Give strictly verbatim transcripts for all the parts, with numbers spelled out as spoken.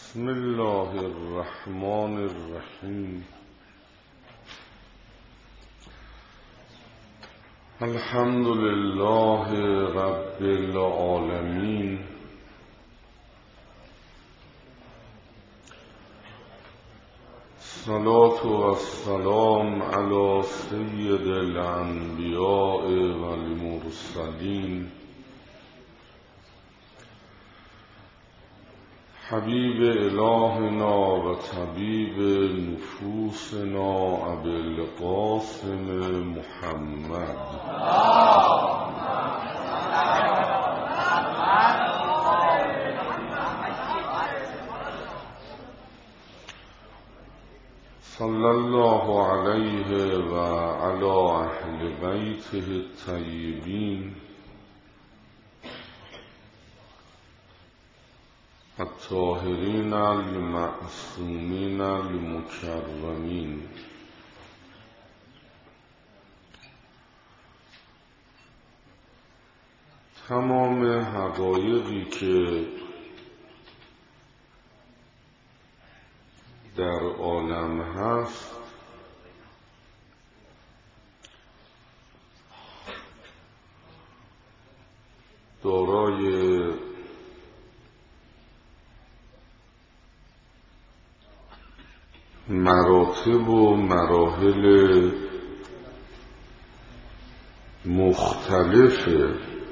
بسم الله الرحمن الرحیم. الحمد لله رب العالمین. الصلاة والسلام علی سید الانبیاء والمرسلین حبیب الهنا و طبیب نفوسنا ابی القاسم محمد صلی الله علیه و علی اهل بیته الطیبین الطاهرین المعصومین المکرمین. تمام حقایقی که در عالم هست دارای مراتب و مراحل مختلفه.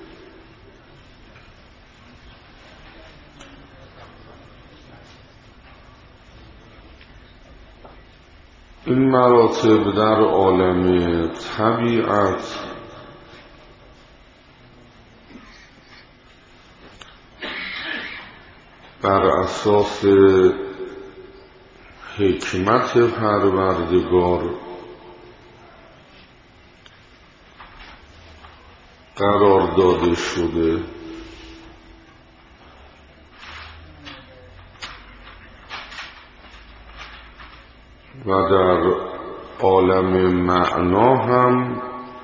این مراتب در عالم طبیعت بر اساس حکمت پروردگار قرار داده شده و در عالم معنا هم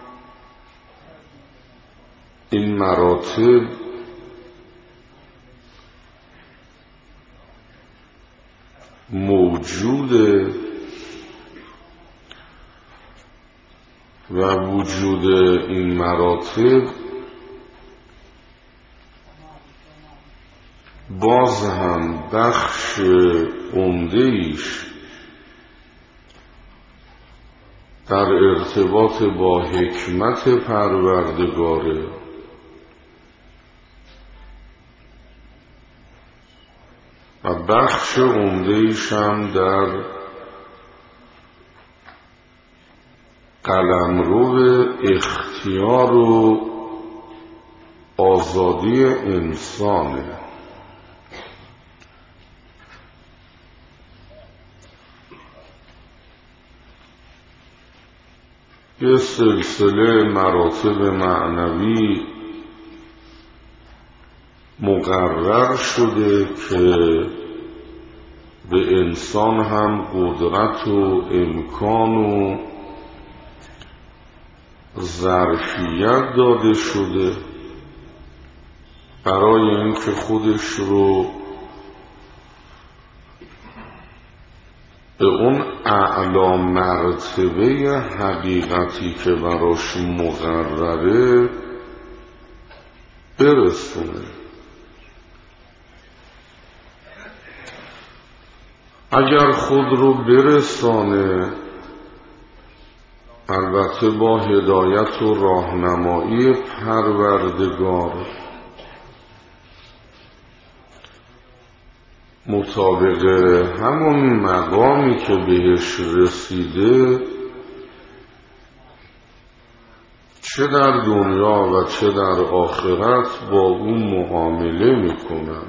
این مراتب موجوده و وجود این مراتب باز هم بخش عمده ایش در ارتباط با حکمت پروردگاره و بخش عمده ایش هم در قلمرو اختیار و آزادی انسانه. یه سلسله مراتب معنوی مقرر شده که به انسان هم قدرت و امکان و ظرفیت داده شده برای اینکه خودش رو به اون اعلی مرتبه حقیقتی که براش مقرره برسونه. اگر خود رو برسانه، البته با هدایت و راهنمایی پروردگار مطابق همون مقامی که بهش رسیده، چه در دنیا و چه در آخرت با اون معامله میکنن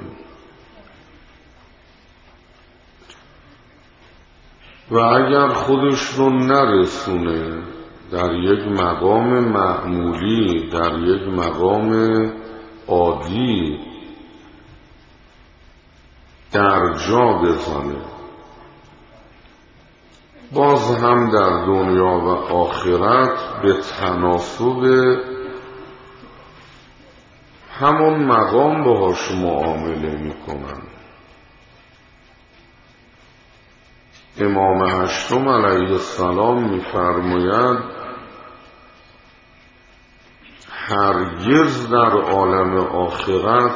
و اگر خودش رو نرسونه در یک مقام معمولی، در یک مقام عادی در جا بزنه، باز هم در دنیا و آخرت به تناسب همون مقام باهاش معامله میکنن. امام هشتم علیه السلام می‌فرماید هرگز در عالم آخرت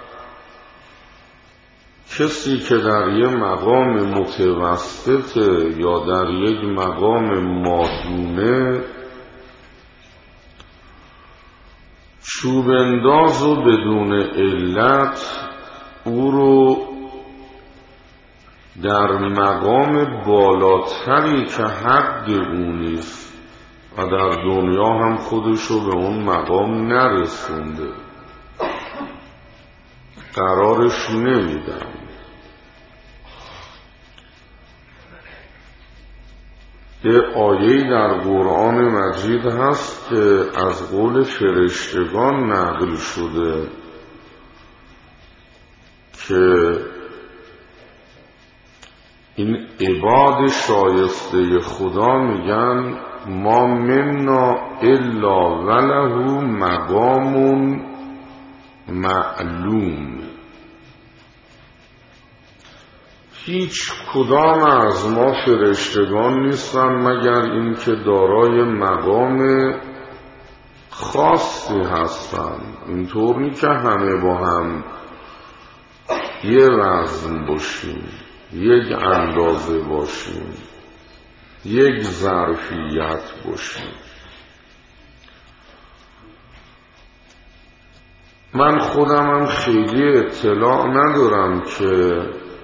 کسی که در یک مقام متوسط یا در یک مقام مادونه چوب انداز و بدون علت او رو در مقام بالاتری که حق او نیست و در دنیا هم خودشو به اون مقام نرسونده قرارش نمیدن. یه آیه در قرآن مجید هست که از قول فرشتگان نقل شده که این عباد شایسته خدا میگن ما منا الا وله مقام معلوم. هیچ کدام از ما فرشتگان نیستن مگر اینکه دارای مقام خاصی هستن، اینطور نی که همه با هم یه وزن باشیم، یک اندازه باشیم، یک ظرفیت باشیم. من خودمم خیلی اطلاع ندارم که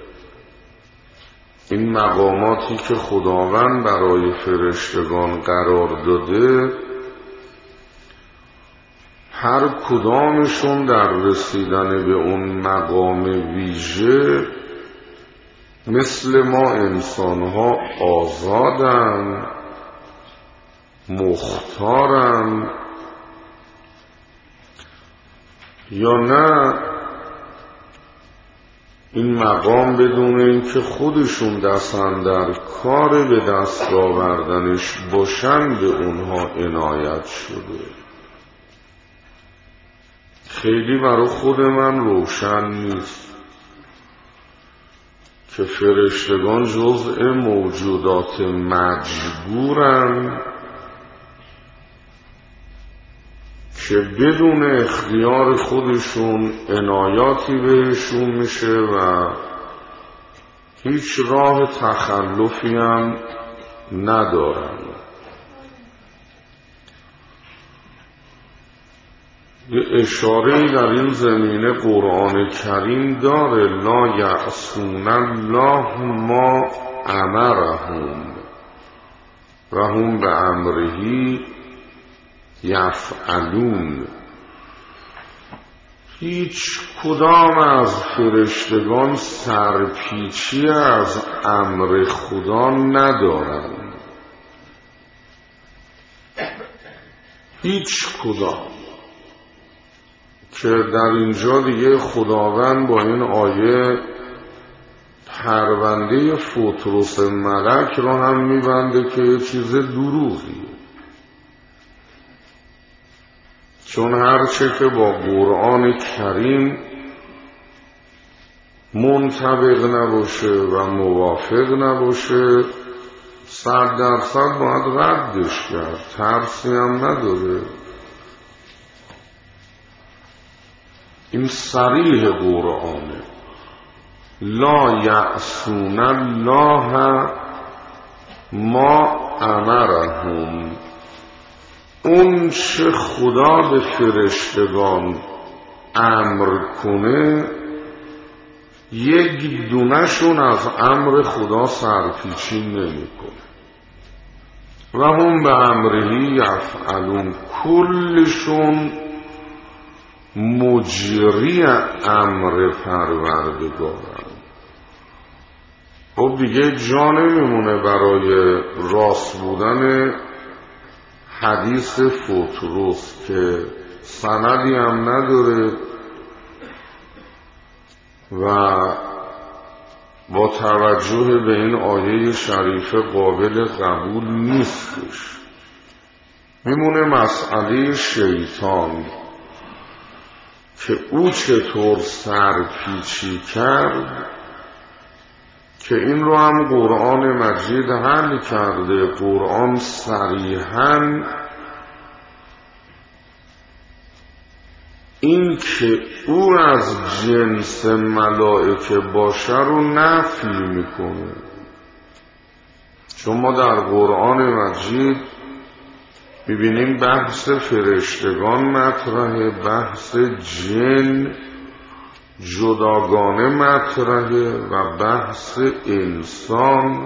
این مقاماتی که خداوند برای فرشتگان قرار داده هر کدامشون در رسیدن به اون مقام ویژه مثل ما انسانها آزادن، مختارن یا نه این مقام بدون اینکه خودشون دستن در کار به دست آوردنش باشن به اونها عنایت شده. خیلی برای خود من روشن نیست که فرشتگان جزء موجودات مجبورن که بدون اختیار خودشون عنایاتی بهشون میشه و هیچ راه تخلفی هم ندارن. یه اشاره در این زمینه قرآن کریم داره لا یعصون الله ما امرهم و هم به امرهی یفعلون. هیچ کدام از فرشتگان سرپیچی از امر خدا ندارند، هیچ کدام. که در اینجا دیگه خداوند با این آیه پرونده فطرس ملک رو هم میبنده که یه چیز دروغیه، چون هرچه که با قرآن کریم منطبق نباشه و موافق نباشه صد درصد باید ردش کرد، ترسی هم نداره. این صریح قرآنه لا یعصون الله ما امرهم. اون چه خدا به فرشتگان امر کنه یک دونشون از امر خدا سرپیچی نمی کنه و هم به امرهی یفعلون. کلشون مجری امر پروردگارن. خب دیگه جا نمیمونه برای راست بودن حدیث فطرس که سندی هم نداره و با توجه به این آیه شریفه قابل قبول نیستش. میمونه مسئله شیطان که او چطور سرپیچی کرد که این رو هم قرآن مجید حل کرده. قرآن صریحاً این که او از جنس ملائکه باشه رو نفی میکنه. چون ما در قرآن مجید میبینیم بحث فرشتگان مطرحه، بحث جن جداگانه مطرحه و بحث انسان.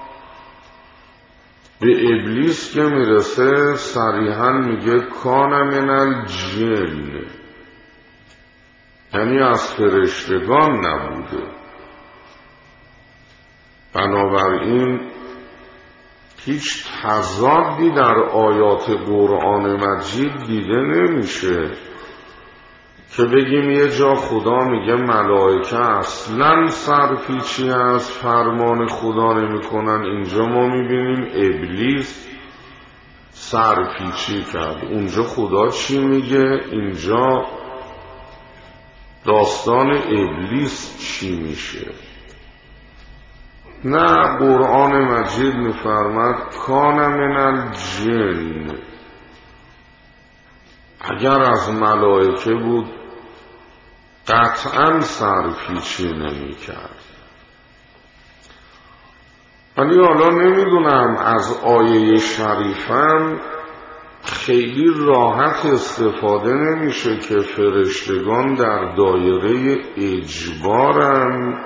به ابلیس که میرسه صریحاً میگه کان من الجن، یعنی از فرشتگان نبوده. بنابراین هیچ تضادی در آیات قرآن مجید دیده نمیشه که بگیم یه جا خدا میگه ملائکه اصلا سرپیچی از فرمان خدا نمی کنن، اینجا ما میبینیم ابلیس سرپیچی کرد. اونجا خدا چی میگه؟ اینجا داستان ابلیس چی میشه؟ نه، قرآن مجید میفرماد کان من الجن. اگر از ملائکه بود قطعا سرپیچی نمی کرد. ولی حالا نمیدونم از آیه شریفم خیلی راحت استفاده نمیشه که فرشتگان در دایره اجبارن،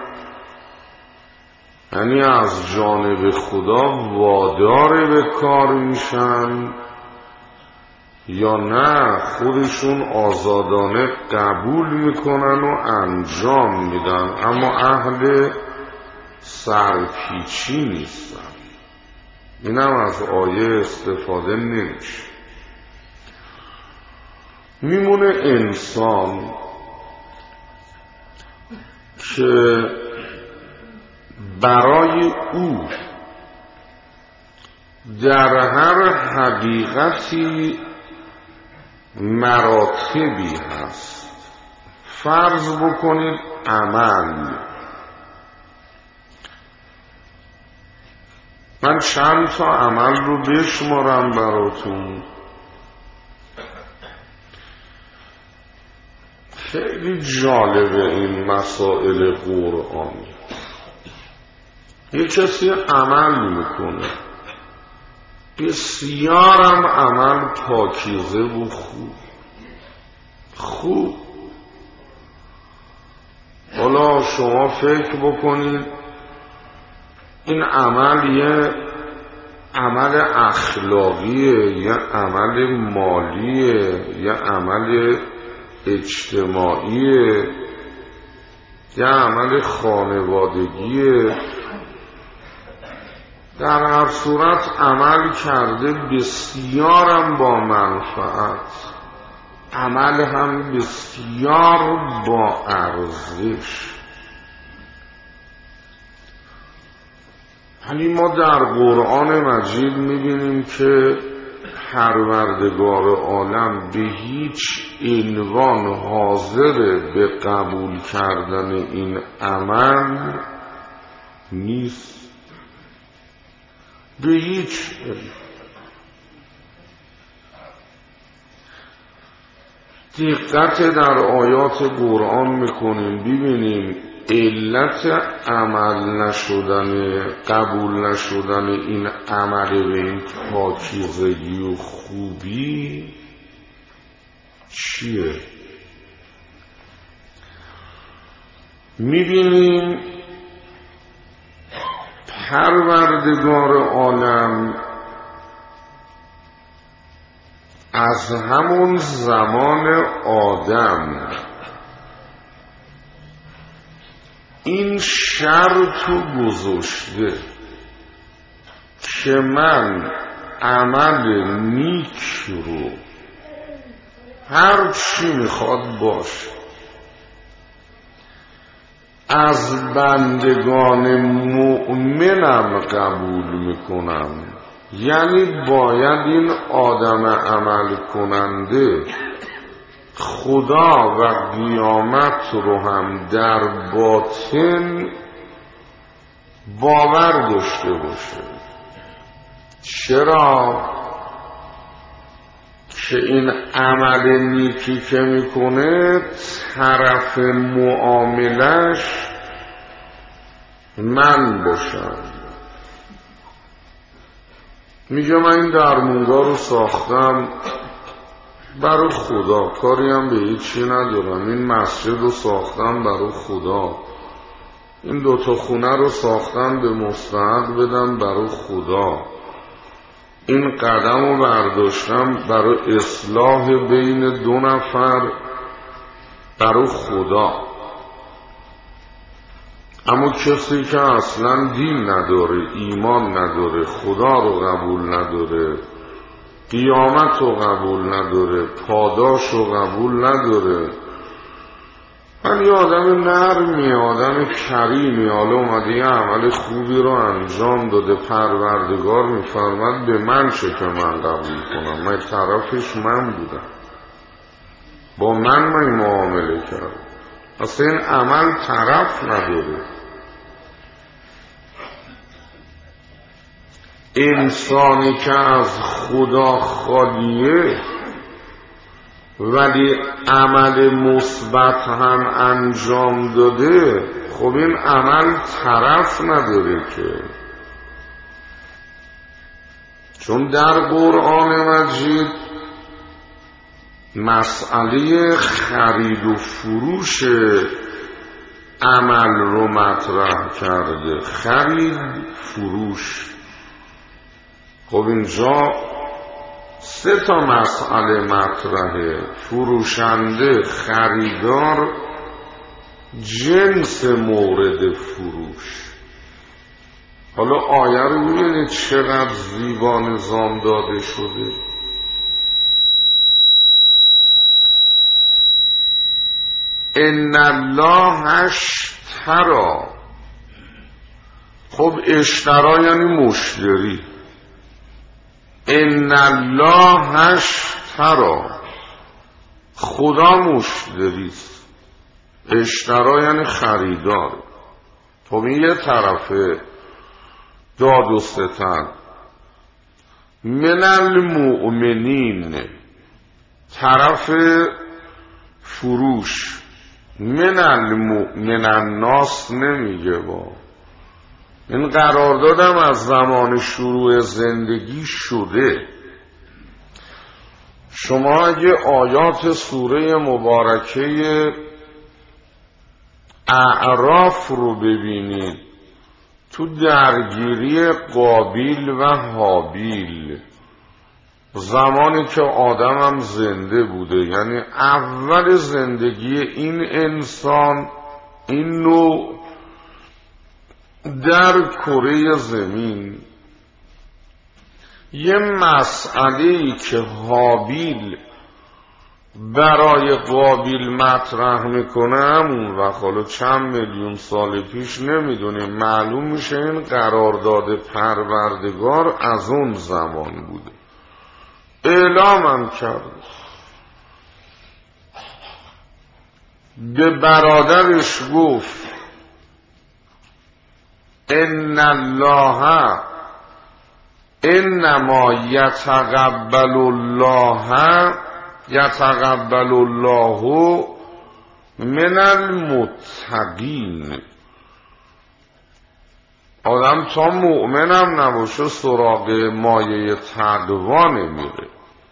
یعنی از جانب خدا وادار به کار میشن، یا نه خودشون آزادانه قبول میکنن و انجام میدن اما اهل سرپیچی نیستن. اینم از آیه استفاده نمیشه. میمونه انسان که برای او در هر حقیقتی مراتبی هست. فرض بکنید عمل. من چند تا عمل رو بشمارم براتون. خیلی جالبه این مسائل قرآنی. یه کسی عمل میکنه، بسیارم عمل پاکیزه و خوب خوب حالا شما فکر بکنید این عمل یه عمل اخلاقیه، یه عمل مالیه، یه عمل اجتماعیه، یه عمل خانوادگیه. در هر صورت عمل کرده بسیارم با منفعت، عمل هم بسیار با ارزش. یعنی ما در قرآن مجید میبینیم که پروردگار عالم به هیچ عنوان حاضر به قبول کردن این عمل نیست، به هیچ عنوان. دقت در آیات قرآن میکنیم ببینیم علت عمل نشدن، قبول نشدن این عمل به این پاکیزگی و خوبی چیه؟ میبینیم پروردگار عالم از همون زمان آدم این شرط رو گذاشته که من عمل نیک رو هر چی میخواد باشه از بندگان مؤمنم قبول میکنم. یعنی باید این آدم عمل کننده خدا و قیامت رو هم در باطن باور داشته باشه. چرا؟ که این عمل نیکی که میکنه طرف معاملش من باشم. میگه من این درمونگاه رو ساختم برای خدا، کاری هم به هیچی ندارم. این مسجد رو ساختم برای خدا، این دوتا خونه رو ساختم به مستحق بدم برای خدا، این قدم رو برداشتم برای اصلاح بین دو نفر برای خدا. اما کسی که اصلا دین نداره، ایمان نداره، خدا رو قبول نداره، قیامت رو قبول نداره، پاداش رو قبول نداره، من یه آدم نرمی، آدم کریمی، حالا اومده یه عمل خوبی رو انجام داده، پروردگار میفرمد به من چه که من قبول کنم؟ من طرفش من بودم، با من من معامله کرد. اصلا این عمل طرف نداره. انسانی که از خدا خالیه ولی عمل مثبت هم انجام داده، خب این عمل طرف نداره که. چون در قرآن مجید مسئله خرید و فروش عمل رو مطرح کرده، خرید فروش. خب اینجا سه تا مسئله مطرحه: فروشنده، خریدار، جنس مورد فروش. حالا آیه رو می‌بینید چقدر زیبا نظام داده شده. ان الله اشتری. خب اشترا یعنی مشتری. ان الله اشتری، خدا مشتریست. اشترا یعنی خریدار. خب این یه طرفه داد و ستد. من المؤمنین، طرف فروش. من المؤمن الناس نمیگه، با این قراردادم از زمان شروع زندگی شده. شما اگه آیات سوره مبارکه اعراف رو ببینید، تو درگیری قابیل و حابیل، زمانی که آدم هم زنده بوده، یعنی اول زندگی این انسان، این نوع در کره زمین، یه مسئله‌ای که حابیل برای قابیل مطرح میکنه همون وقت، حالا چند میلیون سال پیش نمیدونیم، معلوم میشه این قرارداد پروردگار از اون زمان بوده. اعلامم کرد، به برادرش گفت ان الله انما یتقبل الله یتقبل الله من المتقین. آدم تا مؤمنم نباشه سراغ مایه تقوا نمیره.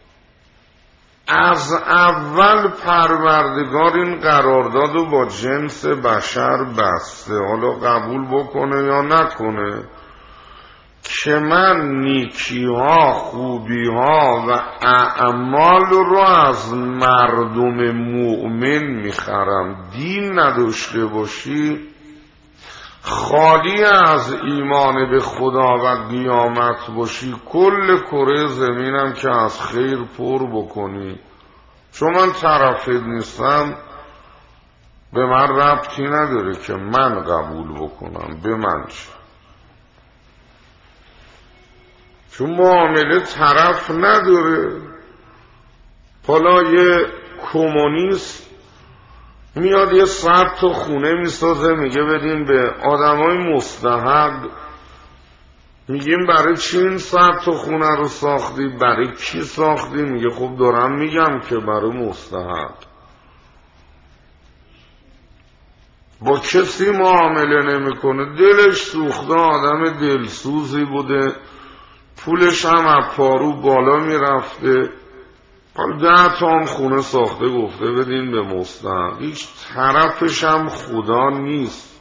از اول پروردگار این قرارداد رو با جنس بشر بسته، حالا قبول بکنه یا نکنه، که من نیکی ها، خوبی ها و اعمال رو از مردم مؤمن میخرم. دین نداشته باشی، خالی از ایمان به خدا و قیامت باشی، کل کره زمینم که از خیر پر بکنی، چون من طرفت نیستم، به من ربطی نداره که من قبول بکنم، به من چه؟ چون معامله طرف نداره. حالا یه کمونیست میاد یه صد تا خونه میسازه، میگه بدین به آدمای مستحق. میگیم برای چی این صد تا خونه رو ساختی؟ برای کی ساختی؟ میگه خب دارم میگم که برای مستحق. با کسی معامله نمیکنه، دلش سوخته، آدم دلسوزی بوده، پولش هم از پارو بالا میرفته، حالا ده تا هم خونه ساخته گفته بدین به مستحق. هیچ طرفش هم خدا نیست.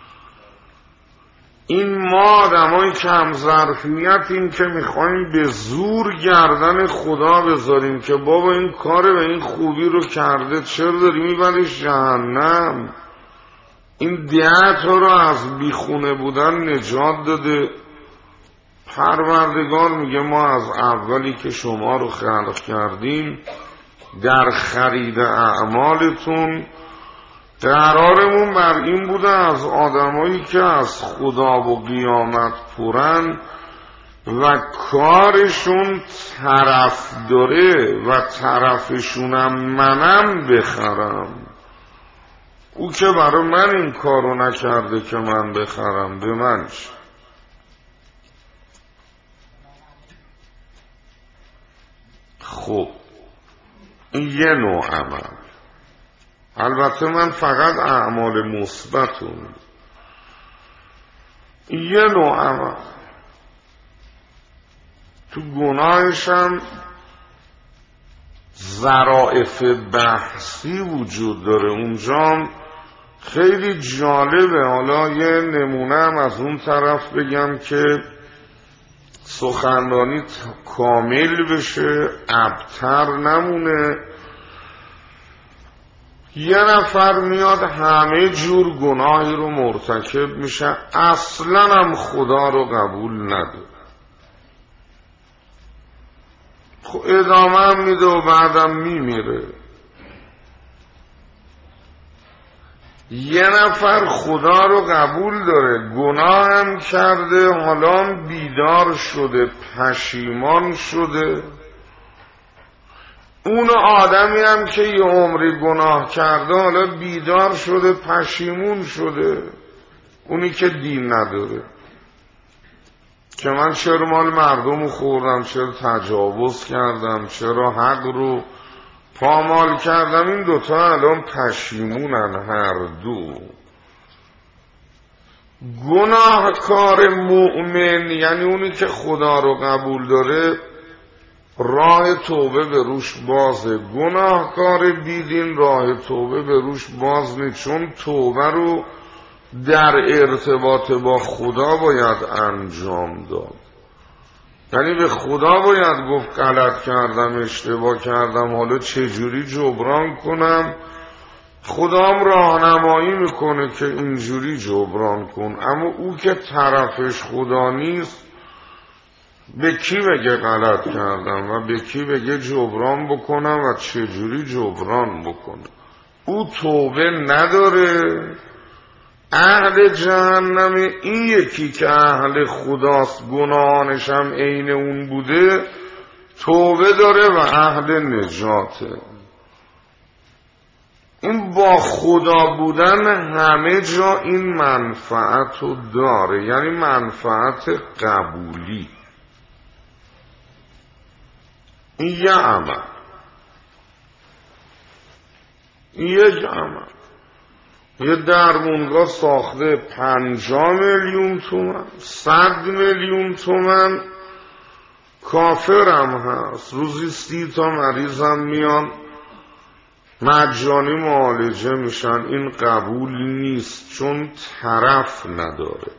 این ما آدمای کم ظرفیتیم که میخوایم به زور گردن خدا بذاریم که بابا این کار به این خوبی رو کرده، چرا داری میبریش جهنم؟ این ده تا رو از بیخونه بودن نجات داده. پروردگار میگه ما از اولی که شما رو خلق کردیم در خرید اعمالتون قرارمون بر این بوده از آدمایی که از خدا و قیامت پرن و کارشون طرف داره و طرفشونم منم بخرم. او که برای من این کارو نکرده که من بخرم، به من چه؟ خب این یه نوع عمل. البته من فقط اعمال مثبتون. یه نوع عمل تو گناهشم ظرائف بحثی وجود داره. اونجا خیلی جالبه. حالا یه نمونه هم از اون طرف بگم که سخنرانی کامل بشه، ابتر نمونه. یه نفر میاد همه جور گناهی رو مرتکب میشه، اصلا هم خدا رو قبول نداره. خب ادامه هم میده و بعدم میمیره. یه نفر خدا رو قبول داره، گناه هم کرده، حالا بیدار شده، پشیمان شده. اون آدمی هم که یه عمری گناه کرده حالا بیدار شده، پشیمون شده. اونی که دین نداره که من چرا مال مردم رو خوردم، چرا تجاوز کردم، چرا حق رو پامال کردم. این دوتا الان پشیمونن هر دو. گناهکار مؤمن یعنی اونی که خدا رو قبول داره راه توبه به روش بازه. گناهکار بیدین راه توبه به روش باز نیست، چون توبه رو در ارتباط با خدا باید انجام داد. یعنی به خدا باید گفت غلط کردم، اشتباه کردم، حالا چجوری جبران کنم. خدام راهنمایی میکنه که اینجوری جبران کن. اما او که طرفش خدا نیست به کی بگه غلط کردم و به کی بگه جبران بکنم و چجوری جبران بکنم؟ او توبه نداره، اهل جهنم. این یکی که اهل خداست، گناهانش هم عین اون بوده، توبه داره و اهل نجاته. این با خدا بودن همه جا این منفعت رو داره، یعنی منفعت قبولی. این یه عمل، این یک عمل. یه درمونگاه ساخته پنجاه میلیون تومن، صد میلیون تومن، کافرم هست. روزی سی تا مریضم میان مجانی معالجه میشن. این قبول نیست چون طرف نداره،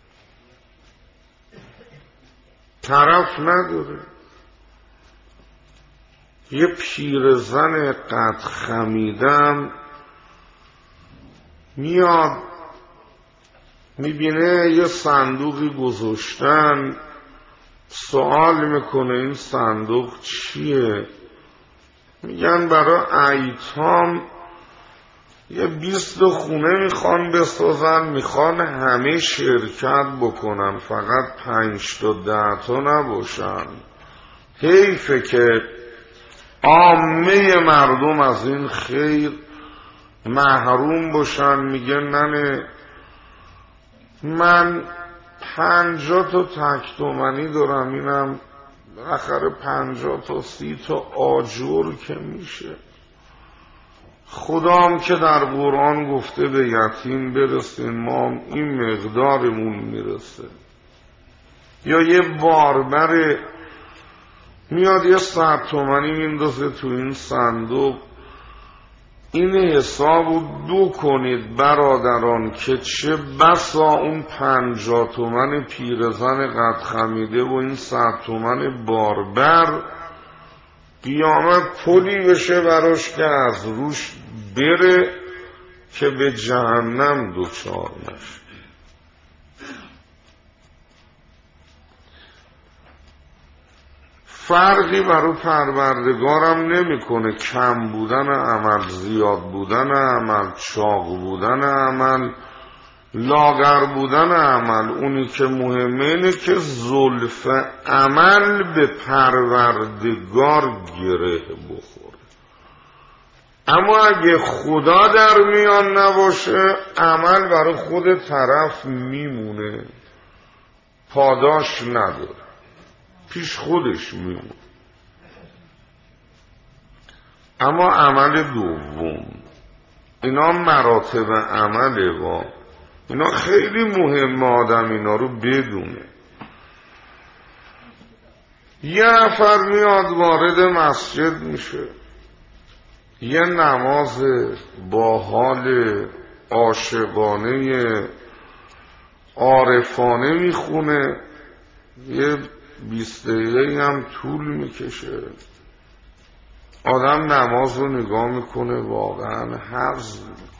طرف نداره. یه پیرزن قد خمیدم میاد میبینه یه صندوقی گذاشتن، سوال میکنه این صندوق چیه؟ میگن برای ایتام یه بیست خونه میخوان بسازن، میخوان همه شرکت بکنن، فقط پنج تا ده تا نباشن. حیفه که عامه مردم از این خیر محروم باشن. میگه ننه من پنجاه تا تک تومنی دارم، اینم بالاخره پنجاه تا سی تا آجر که میشه. خدام که در قرآن گفته به یتیم برسین، ما این مقدارمون میرسه. یا یه باربر میاد یه صد تومنی میندازه تو این صندوق. این حسابو دو کنید برادران که چه بسا اون پنجاه تومن پیرزن قد خمیده و این صد تومن باربر قیامت پلی بشه براش که از روش بره که به جهنم دوچار نشه. فرقی برای پروردگارم نمیکنه کم بودن عمل، زیاد بودن عمل، چاق بودن عمل، لاغر بودن عمل. اونی که مهمه اینه که زلف عمل به پروردگار گره بخوره. اما اگه خدا در میان نباشه عمل برای خود طرف میمونه، پاداش نداره، پیش خودش میمونه. اما عمل دوم، اینا مراتب عمله و اینا خیلی مهم آدم اینا رو بدونه. یه نفر میاد وارد مسجد میشه، یه نماز با حال عاشقانه عارفانه میخونه، یه بیست دقیقه هم طول میکشه. آدم نماز رو نگاه میکنه واقعا حرز میکنه.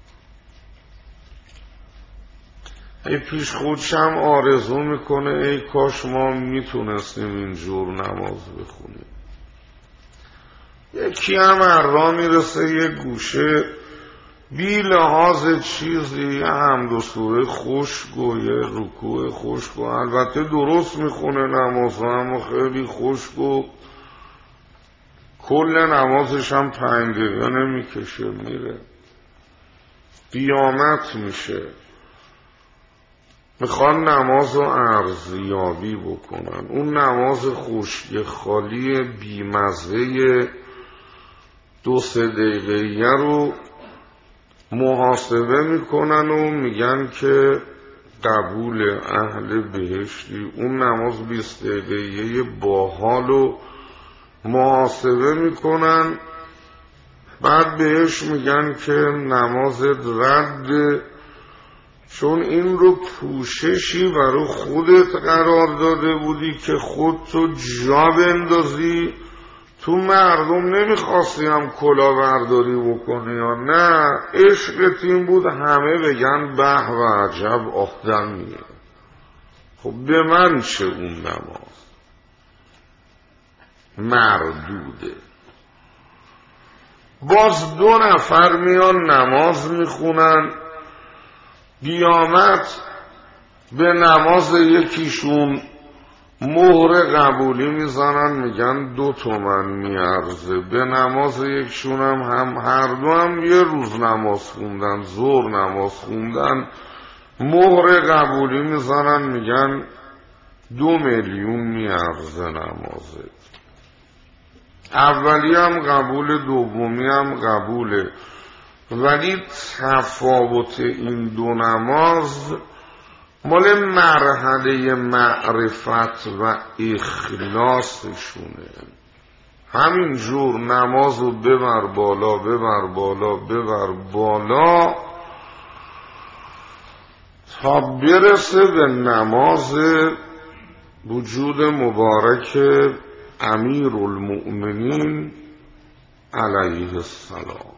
ای پیش خودشم آرزو میکنه ای کاش ما میتونستیم اینجور نماز بخونیم. یکی هم ارا میرسه یه گوشه بی لحاظ چیزی، یه حمد و سوره خشک و یه رکوع خشک و البته درست میخونه نماز، اما خیلی خشک و کل نمازش هم پنج دقیقه نمیکشه میره. قیامت میشه، میخوان نماز رو ارزیابی بکنن. اون نماز خشک خالی بیمزه دو سه دقیقه رو محاسبه میکنن و میگن که قبول اهل بهشتی. اون نماز بیست دقیقه باحال و محاسبه میکنن، بعد بهش میگن که نمازت رد، چون این رو پوششی برای خودت قرار داده بودی که خودتو جا بندازی تو مردم. نمیخواستی هم کلا برداری بکنی یا نه، عشقت این بود همه بگن به و عجب آدمیه. خب به من چه اون نماز مردوده. باز دو نفر میان نماز میخونن، قیامت به نماز یکیشون مهر قبولی میزنن، میگن دو تومن میارزه. به نماز یکشون هم, هم هر دو هم یه روز نماز خوندن، ظهر نماز خوندن، مهر قبولی میزنن، میگن دو میلیون میارزه نمازه. اولی هم قبول، دومی هم قبوله. ولی تفاوت این دو نماز مال مرحله معرفت و اخلاصشونه. همین جور نمازو ببر بالا ببر بالا ببر بالا تا برسه به نماز وجود مبارک امیر المؤمنین علیه السلام.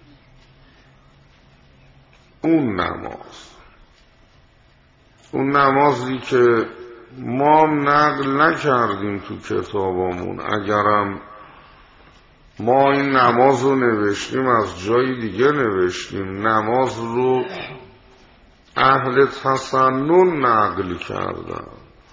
اون نماز، اون نمازی که ما نقل نکردیم تو کتابامون، اگرم ما این نماز رو نوشتیم از جای دیگه نوشتیم، نماز رو اهل تسنن نقل کردن.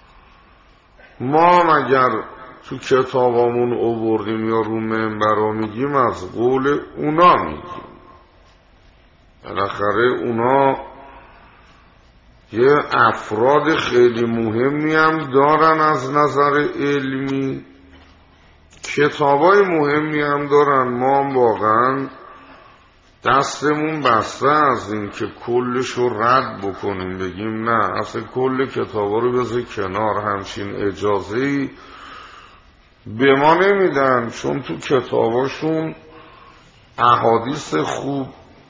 ما مگر تو کتابامون آوردیم یا رو منبرا میگیم، از قول اونا میگیم. بالاخره اونا یه افراد خیلی مهمی هم دارن از نظر علمی، کتابای مهمی هم دارن. ما هم واقعا دستمون بسته از این که کلش رو رد بکنیم، بگیم نه اصلا کل کتابا رو بذار کنار، همچین اجازه‌ای به ما نمیدن، چون تو کتاباشون احادیث خوب،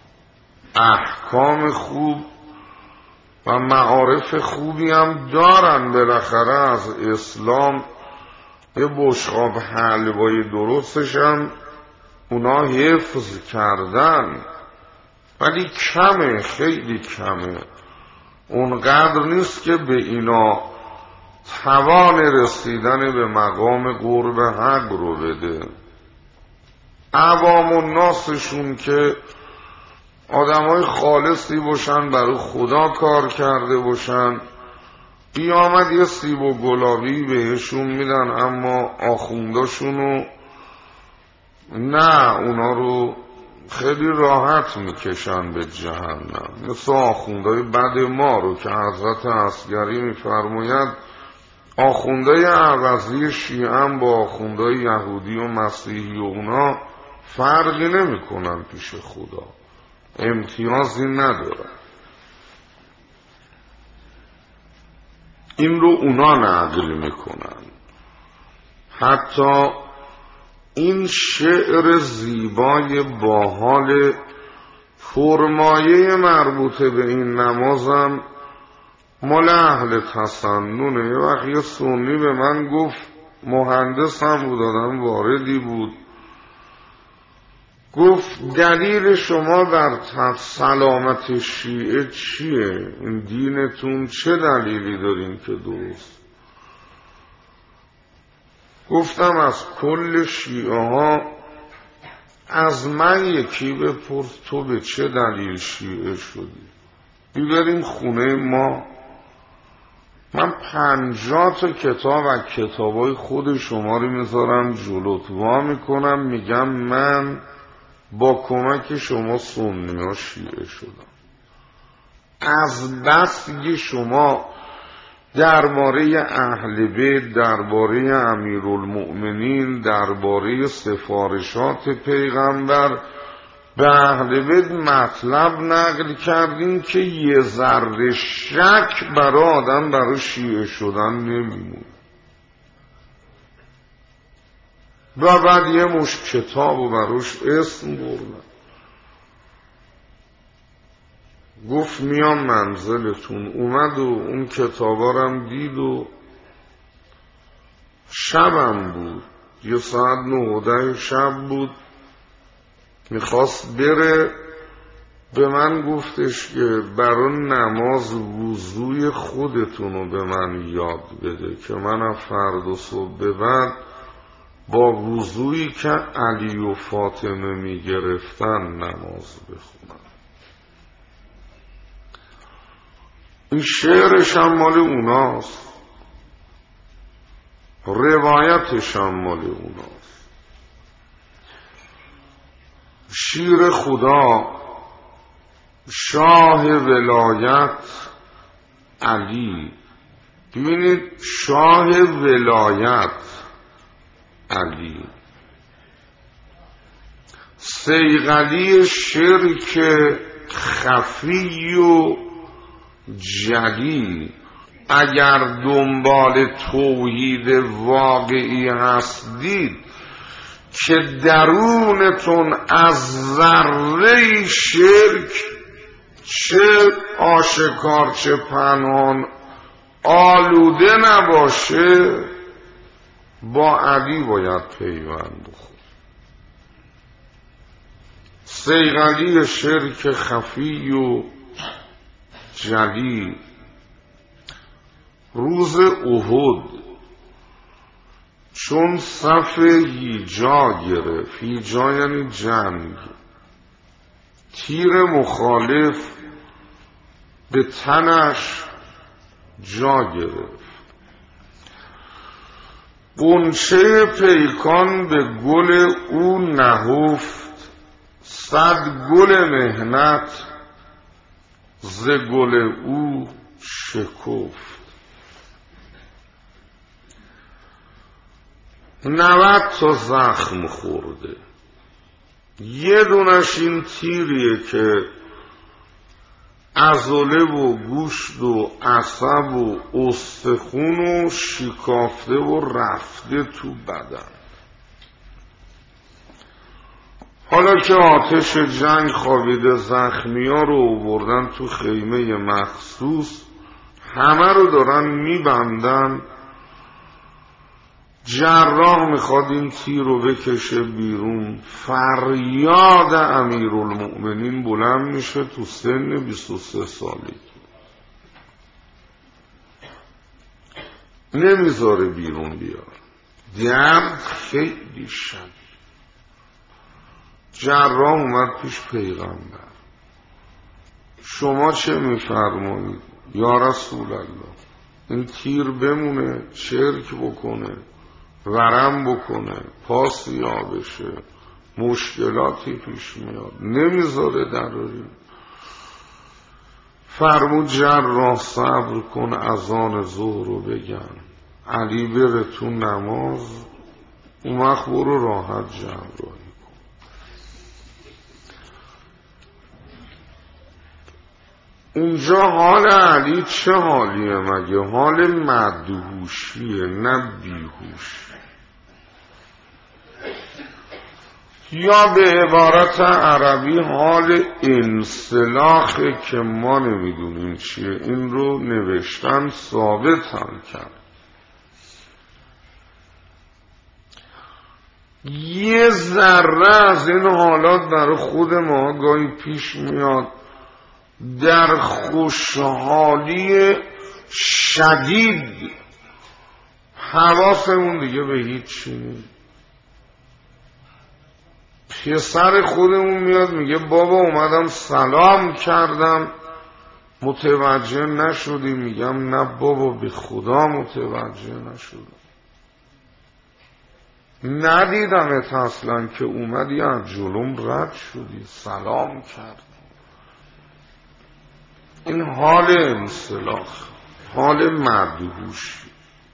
احکام خوب و معارف خوبی هم دارن. بالاخره از اسلام یه بشقاب حلوای درستش هم اونا حفظ کردن، ولی کمه، خیلی کمه، اونقدر نیست که به اینا توان رسیدن به مقام قرب حق رو بده. عوام و ناسشون که آدمای خالصی باشن، برای خدا کار کرده باشن، قیامت یه سیب و گلابی بهشون میدن، اما آخونداشونو نه، اونا رو خیلی راحت میکشن به جهنم. مثل آخوندای بد ما رو که حضرت عسگری میفرماید آخوندای عوضی شیعه با آخوندای یهودی و مسیحی و اونا فرقی نمی کنن پیش خدا، امتیازی ندارن. این رو اونا نقل میکنن. حتی این شعر زیبای باحال پرمایه مربوطه به این نمازم مال اهل تسننه. یه وقت یه سنی به من گفت، مهندس هم بود، آدم واردی بود، گفت دلیل شما بر سلامت شیعه چیه؟ این دینتون چه دلیلی دارین که درست؟ گفتم از کل شیعه ها از من یکی بپرس تو به چه دلیل شیعه شدی؟ بیبریم خونه ما، من پنجاه تا کتاب و کتابای خود شما رو میذارم جلوت، وا میکنم میگم من با کمک شما سنی ها شیعه شدم. از بس دیگه شما درباره اهل بیت، درباره امیرالمؤمنین، درباره سفارشات پیغمبر به اهل بیت مطلب نقل کردین که یه ذره شک برای آدم برای شیعه شدن نمیمونه. و بعد یه مش کتاب و براش اسم بردن. گفت میام منزلتون، اومد و اون کتابا رم دید و شبم بود، یه ساعت نه و ده شب بود، میخواست بره. به من گفتش که برای نماز وضوی خودتونو به من یاد بده که من فرد و صبح به بعد با وضویی که علی و فاطمه میگرفتن نماز بخونم. این شعرش هم مال اوناست، روایتش هم مال اوناست. شیر خدا، شاه ولایت علی. ببینید شاه ولایت علی، صیقلی شرک خفی و جلی. اگر دنبال توحید واقعی هستید که درونتون از ذره شرک چه آشکار چه پنهان آلوده نباشه، با علی باید پیوند بخور. صیقلی شرک خفی و جلی. روز احد چون صف هیجا گرفت، هیجا یعنی جنگ، تیر مخالف به تنش جا گرفت، غنچه پیکان به گل او نهفت، صد گل مهنت ز گل او شکفت. نود تا زخم خورده، یه دونش این تیریه که عضله و گوشت و عصب و استخون و شکافته و رفته تو بدن. حالا که آتش جنگ خوابیده، زخمی ها رو آوردن تو خیمه مخصوص، همه رو دارن میبندن. جراح میخواد این تیر رو بکشه بیرون. فریاد امیرالمؤمنین بلند میشه تو سن بیست و سه سالگی، نمیذاره بیرون بیار. درد خیلی شد. جراح اومد پیش پیغمبر، شما چه میفرمایید یا رسول الله؟ این تیر بمونه، چرک بکنه، ورم بکنه، پاس یا بشه، مشکلاتی پیش میاد، نمیذاره دراریم. فرمود جراح صبر کن، اذان ظهر رو بگن، علی بره تو نماز، اون وقت برو راحت جراحی کن. اونجا حال علی چه حالیه مگه؟ حال مدهوشیه نه بیهوش. یا به عبارت عربی حال انسلاخه که ما نمیدونیم چیه. این رو نوشتن ثابت هم کرد. یه ذره از این حالات برای خود ما گاهی پیش میاد. در خوشحالی شدید حواسمون دیگه به هیچی نیست. پسر خودمون میاد میگه بابا اومدم سلام کردم متوجه نشدی. میگم نه بابا به خدا متوجه نشدم، ندیدمت اصلا که اومدی از جلوم رد شدی سلام کردی. این حال انسلاخ، حال مدهوشی.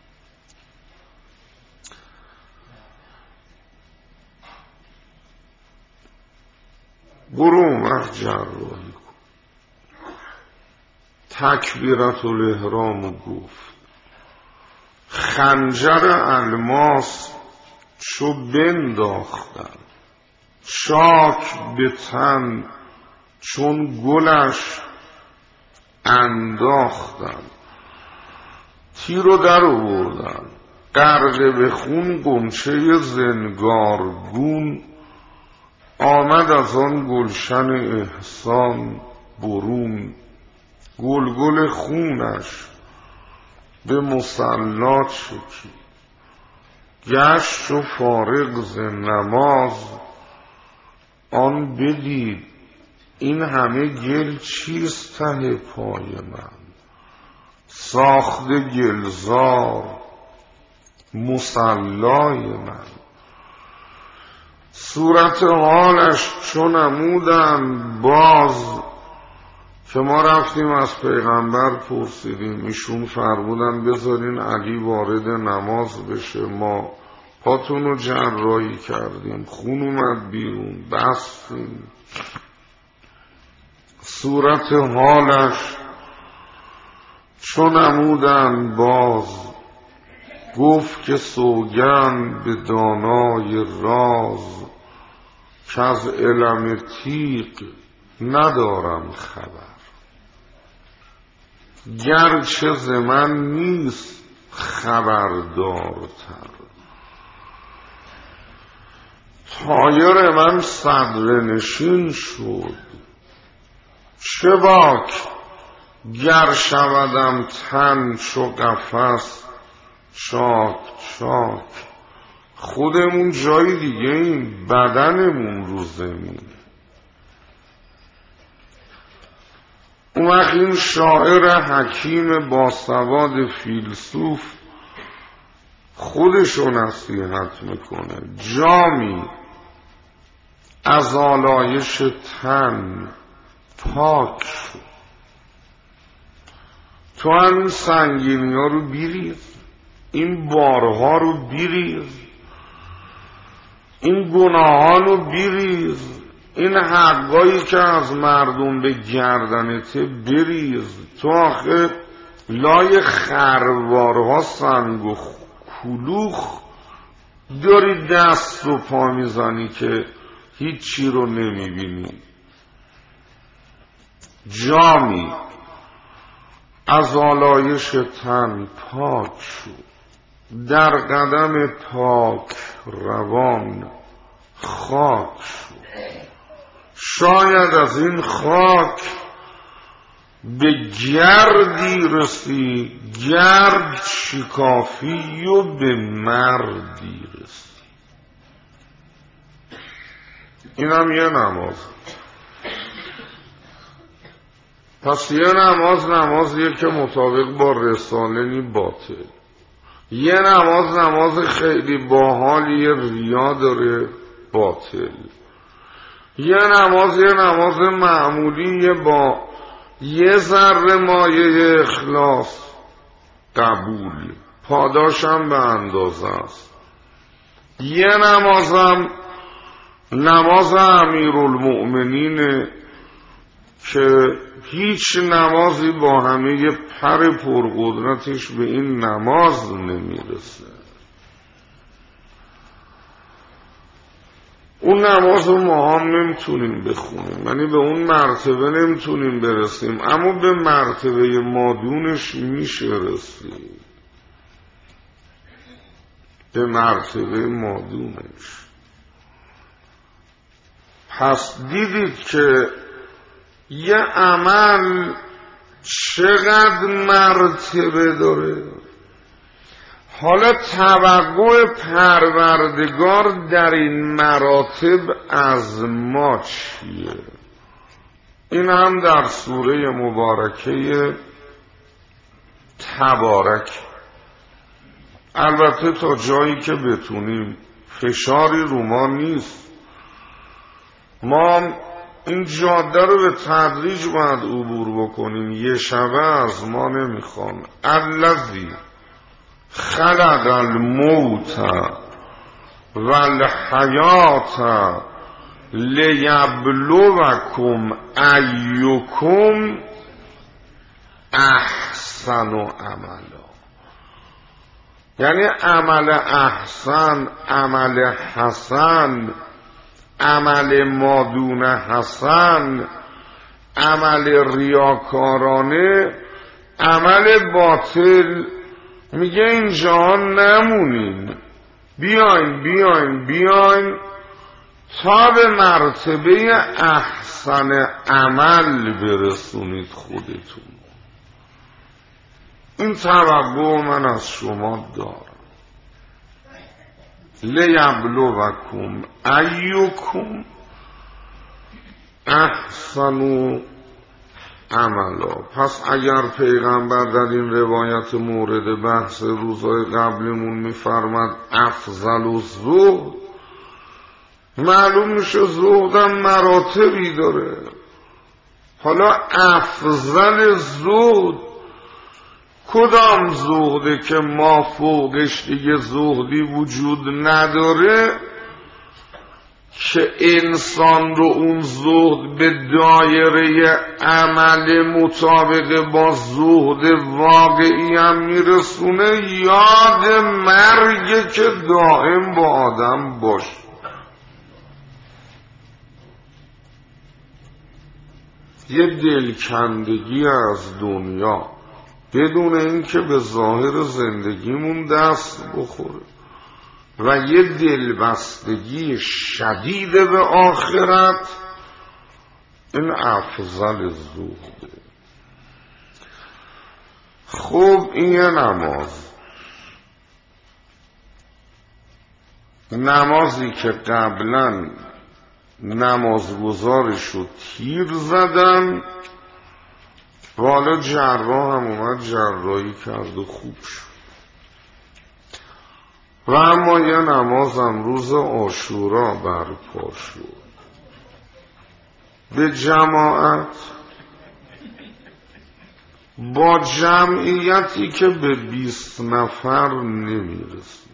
برو اون وقت جراحی کن. تکبیرت الاحرام گفت، خنجر الماس چو بنداختن، چاک به تن چون گلش انداختن. تیر رو در آوردن، غرقه به خون غنچه زنگارگون، آمد از آن گلشن احسان برون. گلگل خونش به مصلا چکی، گشت و فارغ ز نماز. آن بدید این همه گل چیست ته پای من، ساخته گلزار مصلای من. صورت حالش چون نمودن باز، که ما رفتیم از پیغمبر پرسیدیم، ایشون فرمودن بذارین علی وارد نماز بشه. ما پاتون رو جراحی کردیم، خون اومد بیرون، بستیم. صورت حالش چون نمودن باز، گفت که سوگند به دانای راز، که از علم تیغ ندارم خبر. گرچه ز من نیست خبردارتر، طایر من صدر نشین شد. چه باک گر شودم تن چو قفس چاک چاک. خودمون جای دیگه این، بدنمون رو زمین. اون وقت این شاعر حکیم باسواد فیلسوف خودشو نصیحت میکنه، جامی از آلایش تن پاک شد. تو هم این سنگینی ها رو بیریز، این بارها رو بیریز، این گناهان رو بیریز، این حقایی که از مردم به گردنته بریز. تو آخه لای خروارها سنگ و کلوخ داری دست و پا میزنی که هیچی رو نمیبینی. جامی از آلایش تن پاک شو، در قدم پاک روان خاک شو. شاید از این خاک به گردی رسی، گرد شکافی و به مردی رسی. این هم یه نماز. پس یه نماز نمازیه که مطابق با رساله نی باطل. یه نماز نماز خیلی باحالیه، ریا داره، باطل. یه نماز یه نماز معمولیه با یه ذره مایه اخلاص، قبول، پاداشم به اندازه است. یه نمازم نماز امیرالمؤمنینه که هیچ نمازی با همه پر پرقدرتش به این نماز نمیرسه. اون نماز رو ما هم نمیتونیم بخونیم، یعنی به اون مرتبه نمیتونیم برسیم، اما به مرتبه مادونش میشه رسید، به مرتبه مادونش. پس دیدید که یه عمل چقدر مرتبه داره. حالا توقع پروردگار در این مراتب از ما چیه؟ این هم در سوره مبارکه تبارک، البته تا جایی که بتونیم، فشاری رو ما نیست. ما این جاده رو به تدریج باید عبور بکنیم، یه شبه از ما نمیخوان. الذی خلق الموت والحیات لیبلوکم ایکم احسن عملا. یعنی عمل احسن، عمل حسن، عمل مادون حسن، عمل ریاکارانه، عمل باطل. میگه اینجا نمونین، بیاین بیاین بیاین تا به مرتبه احسن عمل برسونید خودتون. این توقع من از شما دارم. لیبلوکم ایکم احسن عملا. پس اگر پیغمبر در این روایت مورد بحث روزهای قبلمون میفرماد افضل الزهد، معلوم میشه زهدم مراتبی داره. حالا افضل زهد کدام زهده که ما فوقش دیگه زهدی وجود نداره که انسان رو اون زهد به دایره عمل مطابق با زهد واقعی هم میرسونه؟ یاد مرگ که دائم با آدم باشه. یه دلکندگی از دنیا بدون اینکه به ظاهر زندگیمون دست بخوره و یه دلبستگی شدید به آخرت، این افضل زهده. خب این یه نماز، نمازی که قبلا نمازگزارش رو تیر زدن و حالا جراح هم اومد جراحی کرد و خوب شد. و اما یه نماز هم روز عاشورا برپا شد به جماعت. با جمعیتی که به بیست نفر نمیرسید،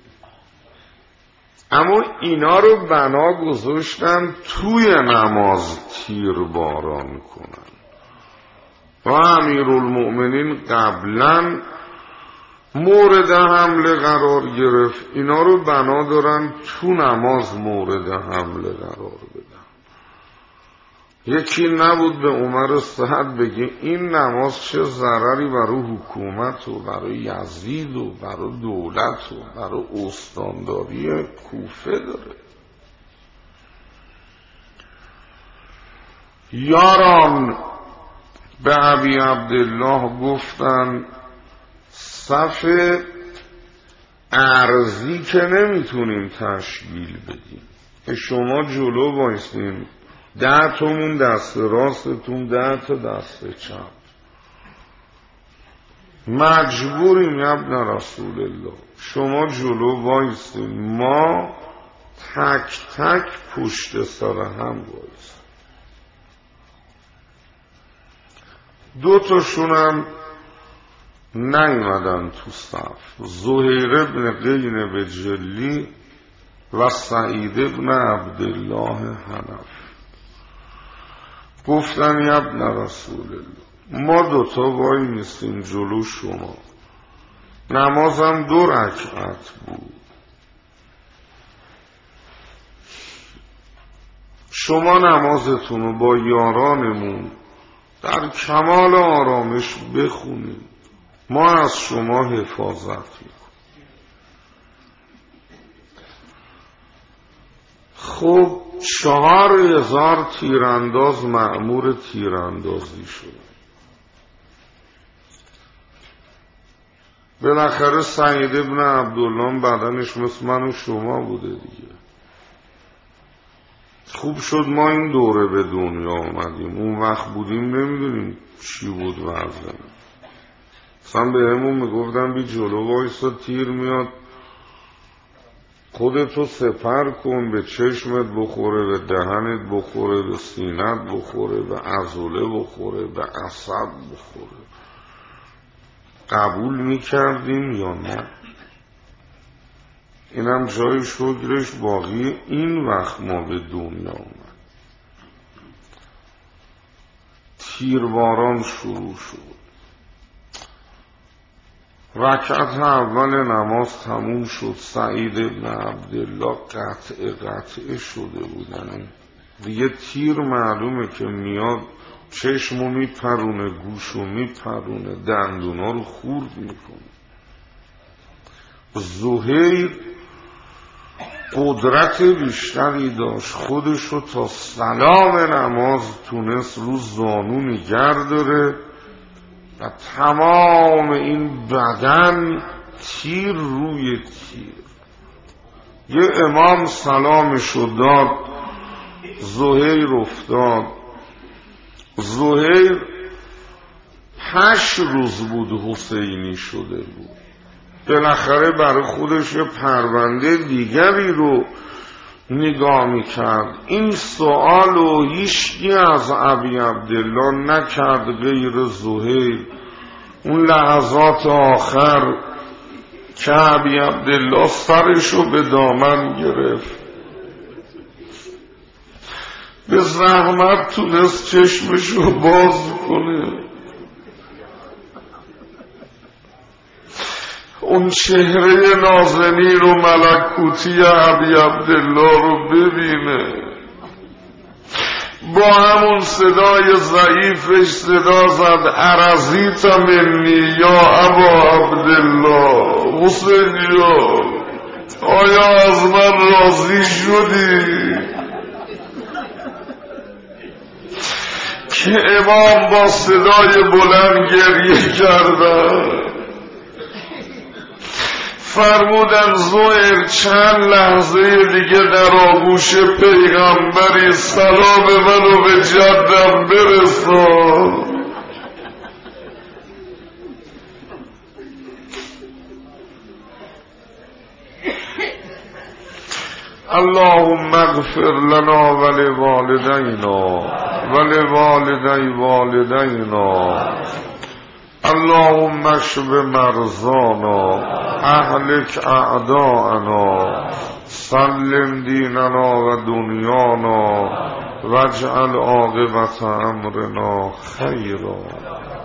اما اینا رو بنا گذاشتن توی نماز تیر باران کنن و امیرالمؤمنین قبلا مورد حمله قرار گرفت، اینا رو بنا دارن تو نماز مورد حمله قرار بدن. یکی نبود به عمر سعد بگه این نماز چه ضرری برای حکومت و برای یزید و برای دولت و برای استانداری کوفه داره. یاران به ابی عبدالله گفتن صف ارضی که نمیتونیم تشکیل بدیم، شما جلو بایستین، ده تامون دست راستتون، ده تا دست چپ، مجبوریم ابن رسول الله شما جلو بایستین، ما تک تک پشت سر هم بایستیم. دو تاشونم نیومدن تو صف، زهیر ابن قین بجلی و سعید ابن عبدالله حنف. گفتن یا ابن رسول الله ما دوتا وای میستیم جلو شما، نمازم دو رکعت بود، شما نمازتون رو با یارانمون در کمال آرامش بخونید، ما از شما حفاظت میکنیم. خب چهار هزار تیرانداز مأمور تیراندازی شد. بالاخره سعید ابن عبدالله بدنش مثل من و شما بوده دیگه. خوب شد ما این دوره به دنیا آمدیم، اون وقت بودیم نمیدونیم چی بود وضعه. اصلا به همون میگفتن بی جلو وایسا تیر میاد، خودتو سپر کن، به چشمت بخوره، به دهنت بخوره، به سینت بخوره، به عضله بخوره، به عصب بخوره. قبول میکردیم یا نه؟ اینم جای شکرش باقی این وقت ما به دنیا آمد. تیرباران شروع شد. رکعت اول نماز تموم شد، سعید ابن عبدالله قطع قطع شده بودن دیگه. تیر معلومه که میاد چشمو میپرونه، گوشو میپرونه، دندونا رو خورد میکنه. زهیر قدرت بیشتری داشت، خودشو تا سلام نماز تونست رو زانو نگر داره و تمام این بدن تیر روی تیر. یه امام سلامشو داد، زهیر افتاد. زهیر هشت روز بود حسینی شده بود، بالاخره برای خودش یه پرونده دیگری رو نگاه میکرد. این سوالو هیچکی از ابی عبدالله نکرد غیر زهیر. اون لحظات آخر که ابی عبدالله سرشو به دامن گرفت، به زحمت تونست چشمشو باز کنه، اون چهره نازنین و ملکوتی ابی عبدالله رو ببینه. با همون صدای ضعیفش صدا زد ارزیت منی یا ابا عبدالله، حسین جان آیا از من راضی شدی؟ که امام با صدای بلند گریه کردن. فرمودن زهیر چند لحظه دیگه در آغوش پیغمبری، سلام منو به جدم برسان. اللهم اغفر لنا ولوالدینا ولوالدی والدینا اللهم اشف مرضانا اهلك اعداءنا سلم دیننا و دنیانا واجعل عاقبت امرنا خیرا.